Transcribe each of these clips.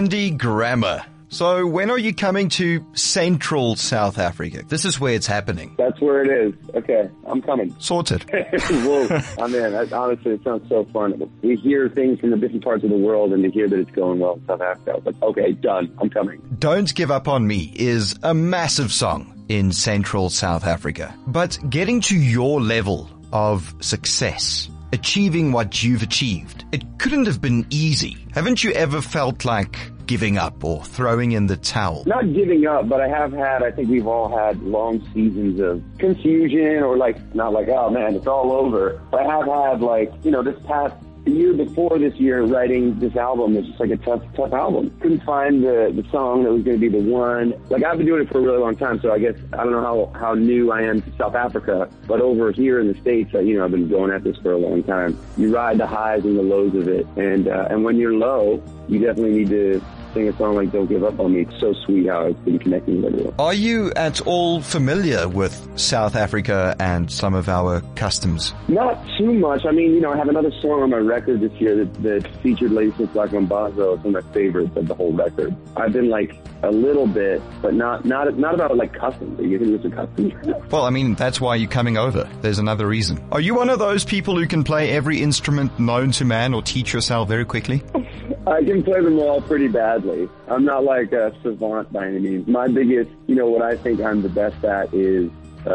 Zandy Grammer. So when are you coming to Central South Africa? This is where it's happening. That's where it is. Okay, I'm coming. Sorted. Well, I'm in. Honestly, it sounds so fun. We hear things from the different parts of the world, and to hear that it's going well in South Africa, I was like, okay, done. I'm coming. Don't Give Up on Me is a massive song in Central South Africa. But getting to your level of success, achieving what you've achieved, it couldn't have been easy. Haven't you ever felt like giving up or throwing in the towel? Not giving up, but I think we've all had long seasons of confusion or not like, oh man, it's all over. But I have had the year before this year, writing this album was just like a tough album. Couldn't find the song that was going to be the one. I've been doing it for a really long time, so I guess I don't know how new I am to South Africa, but over here in the States, I've been going at this for a long time. You ride the highs and the lows of it, and when you're low, you definitely need to sing a song like Don't Give Up on Me. It's so sweet how it's been connecting with everyone. Are you at all familiar with South Africa and some of our customs? Not too much. I have another song on my record this year that featured Lady Smith Black Mambazo. It's one of my favorites of the whole record. I've been a little bit, but not about customs. You can listen to customs. Well, that's why you're coming over. There's another reason. Are you one of those people who can play every instrument known to man or teach yourself very quickly? I can play them all pretty badly. I'm not like a savant by any means. My biggest, what I think I'm the best at is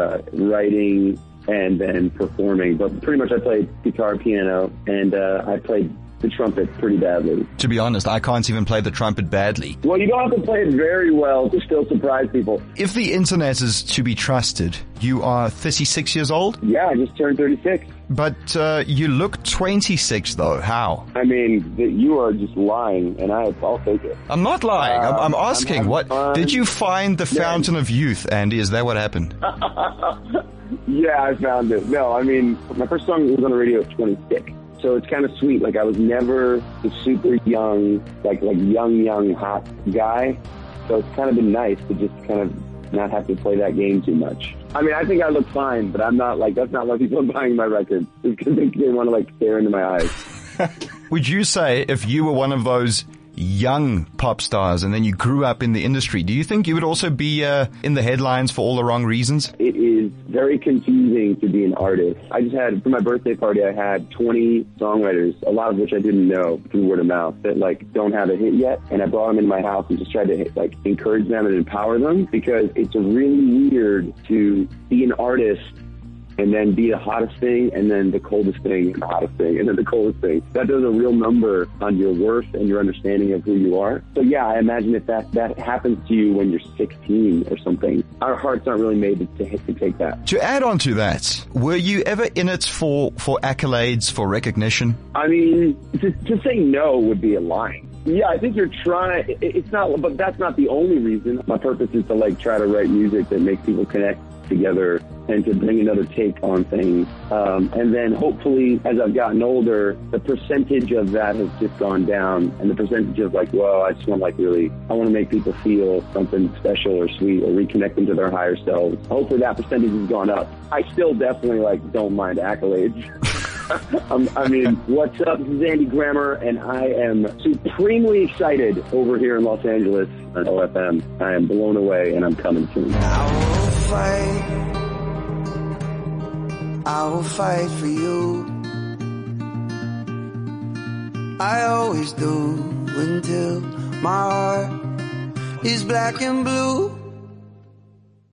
writing and then performing. But pretty much I played guitar, piano, and I played the trumpet pretty badly. To be honest, I can't even play the trumpet badly. Well, you don't have to play it very well to still surprise people. If the internet is to be trusted, you are 36 years old? Yeah, I just turned 36. But you look 26 though. How? You are just lying, and I'll take it. I'm not lying. I'm asking. What fun. Did you find the fountain of youth, Andy? Is that what happened? Yeah, I found it. No, my first song was on the radio at 26. So it's kind of sweet. I was never the super young, young hot guy. So it's kind of been nice to just kind of not have to play that game too much. I think I look fine, but I'm not that's not why people are buying my records. It's because they want to stare into my eyes. Would you say if you were one of those young pop stars and then you grew up in the industry, do you think you would also be in the headlines for all the wrong reasons? It is very confusing to be an artist. I just had, for my birthday party, I had 20 songwriters, a lot of which I didn't know through word of mouth, that don't have a hit yet. And I brought them into my house and just tried to encourage them and empower them, because it's really weird to be an artist and then be the hottest thing, and then the coldest thing, and the hottest thing, and then the coldest thing. That does a real number on your worth and your understanding of who you are. So yeah, I imagine if that happens to you when you're 16 or something, our hearts aren't really made to take that. To add on to that, were you ever in it for accolades, for recognition? To say no would be a lie. Yeah, I think you're trying, it's not, but that's not the only reason. My purpose is to try to write music that makes people connect together and to bring another take on things. And then hopefully, as I've gotten older, the percentage of that has just gone down, and the percentage of I just want I want to make people feel something special or sweet or reconnect them to their higher selves. Hopefully that percentage has gone up. I still definitely don't mind accolades. What's up? This is Andy Grammer, and I am supremely excited over here in Los Angeles at OFM. I am blown away, and I'm coming soon. I will fight for you. I always do, until my heart is black and blue.